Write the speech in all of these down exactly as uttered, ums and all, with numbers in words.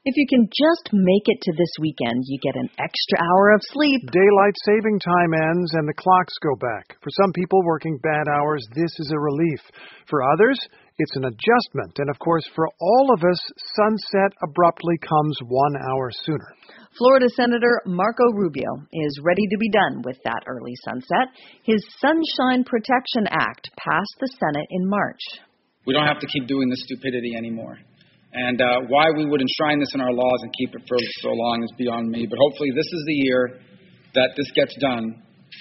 If you can just make it to this weekend, you get an extra hour of sleep. Daylight saving time ends and the clocks go back. For some people working bad hours, this is a relief. For others, it's an adjustment. And of course, for all of us, sunset abruptly comes one hour sooner. Florida Senator Marco Rubio is ready to be done with that early sunset. His Sunshine Protection Act passed the Senate in March. We don't have to keep doing this stupidity anymore. And uh, why we would enshrine this in our laws and keep it for so long is beyond me. But hopefully this is the year that this gets done.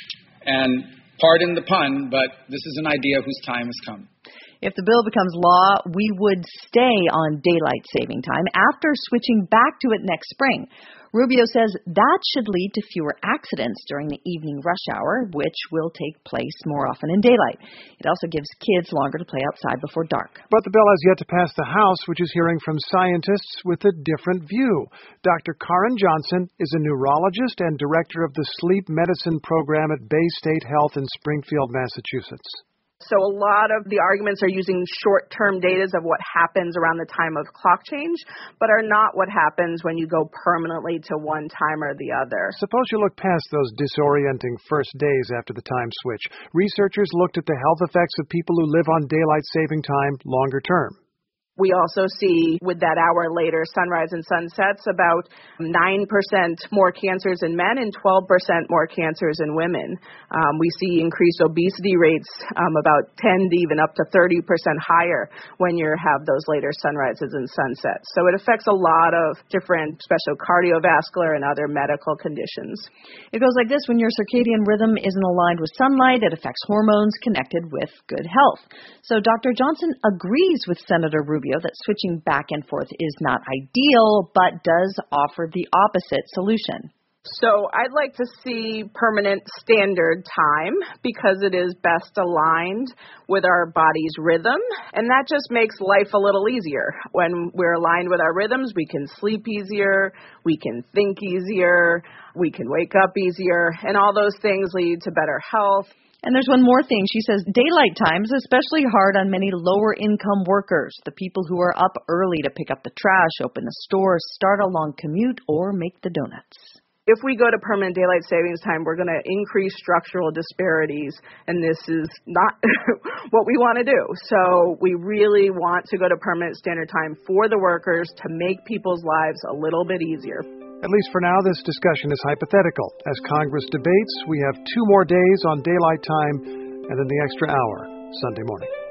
And pardon the pun, but this is an idea whose time has come. If the bill becomes law, we would stay on daylight saving time after switching back to it next spring. Rubio says that should lead to fewer accidents during the evening rush hour, which will take place more often in daylight. It also gives kids longer to play outside before dark. But the bill has yet to pass the House, which is hearing from scientists with a different view. Doctor Karen Johnson is a neurologist and director of the sleep medicine program at Bay State Health in Springfield, Massachusetts. So a lot of the arguments are using short-term data of what happens around the time of clock change, but are not what happens when you go permanently to one time or the other. Suppose you look past those disorienting first days after the time switch. Researchers looked at the health effects of people who live on daylight saving time longer term. We also see, with that hour later sunrise and sunsets, about nine percent more cancers in men and twelve percent more cancers in women. Um, we see increased obesity rates, um, about ten to even up to thirty percent higher when you have those later sunrises and sunsets. So it affects a lot of different special cardiovascular and other medical conditions. It goes like this: when your circadian rhythm isn't aligned with sunlight, it affects hormones connected with good health. So Doctor Johnson agrees with Senator Rubio that switching back and forth is not ideal, but does offer the opposite solution. So I'd like to see permanent standard time because it is best aligned with our body's rhythm, and that just makes life a little easier. When we're aligned with our rhythms, we can sleep easier, we can think easier, we can wake up easier, and all those things lead to better health. And there's one more thing. She says daylight time is especially hard on many lower-income workers, the people who are up early to pick up the trash, open the store, start a long commute, or make the donuts. If we go to permanent daylight savings time, we're going to increase structural disparities, and this is not what we want to do. So we really want to go to permanent standard time for the workers to make people's lives a little bit easier. At least for now, this discussion is hypothetical. As Congress debates, we have two more days on daylight time and then the extra hour Sunday morning.